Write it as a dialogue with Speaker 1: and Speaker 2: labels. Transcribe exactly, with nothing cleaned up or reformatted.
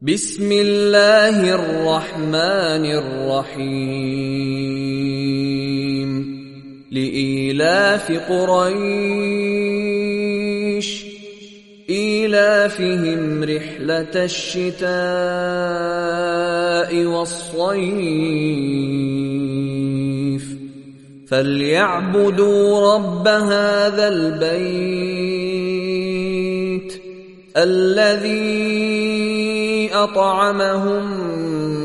Speaker 1: بسم الله الرحمن الرحيم لإيلاف قريش إيلافهم رحلة الشتاء والصيف فليعبدوا رب هذا البيت الذي أطعمهم